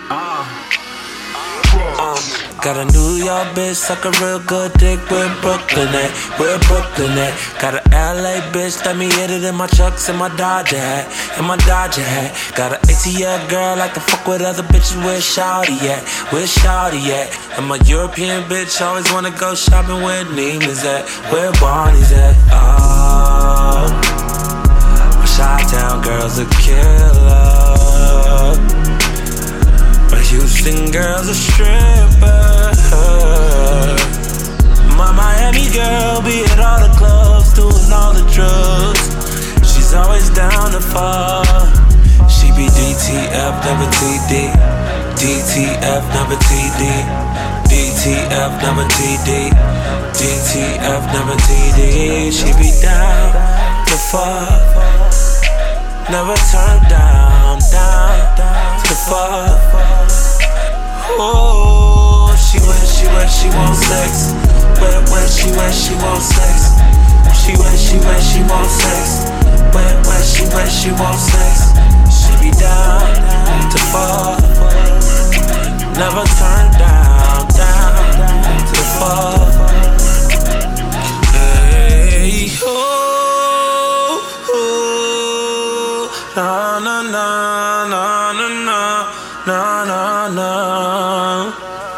Got a New York bitch, suck a real good dick. Where Brooklyn at? Where Brooklyn at? Got a LA bitch, let me hit it in my trucks and my Dodger hat. And my Dodger hat. Got a ATL girl, like to fuck with other bitches. Where Shawty at? Where Shawty at? And my European bitch, always wanna go shopping where Neiman's at. Where Barney's at? Oh, my Chi-Town girl's a killer. My Houston girl's a stripper. My Miami girl be at all the clubs, doing all the drugs. She's always down to fall. She be DTF, never TD. DTF, never TD. DTF, never TD. DTF, never TD. She be down to fall. Never turn down to fall. Oh, she went, she wants sex. Where she wants sex. She went, she wants sex. Where she wants sex. She be down to fall. Never turn down to fall. Hey, oh, oh, na na na na na na na na.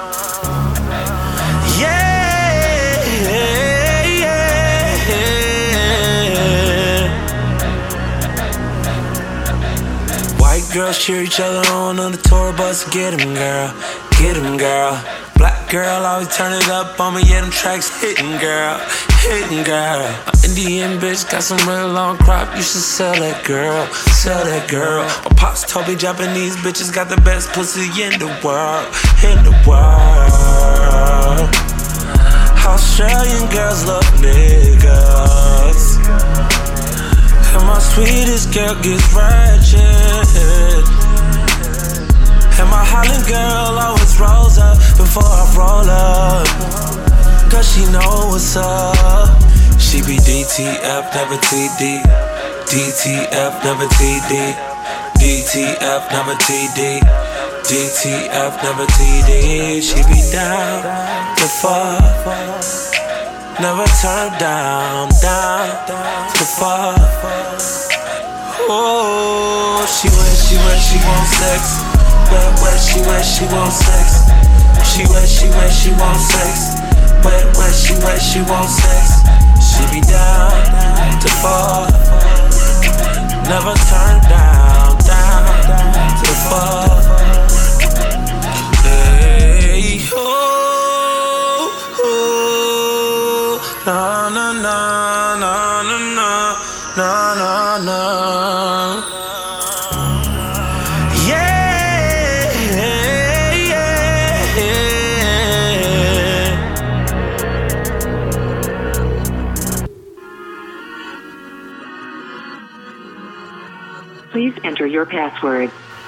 Girls cheer each other on the tour bus. Get 'em, girl. Get 'em, girl. Black girl always turn it up on me. Yeah, them tracks hitting, girl. Hitting, girl. An Indian bitch got some real long crop. You should sell that girl. Sell that girl. My pops told me Japanese bitches got the best pussy in the world. In the world. Australian girls love niggas. And my sweetest girl gets ratchet. And my Holland girl always rolls up before I roll up. Cause she know what's up. She be DTF, never TD. DTF, never TD. DTF, never TD. DTF, never TD. She be down to fall. Never turn down to fall. Oh, she wants sex. Where she wants sex. She wants sex. Where she wants sex. She be down to fall. Never turn down to fall. Hey, oh, oh, na na na na na na na na. Please enter your password.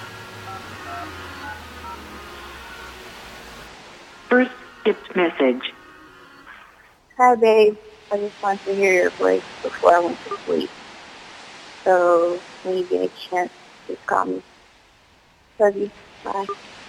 First skipped message. Hi, babe. I just want to hear your voice before I went to sleep. So, when you get a chance, just call me. Love you. Bye.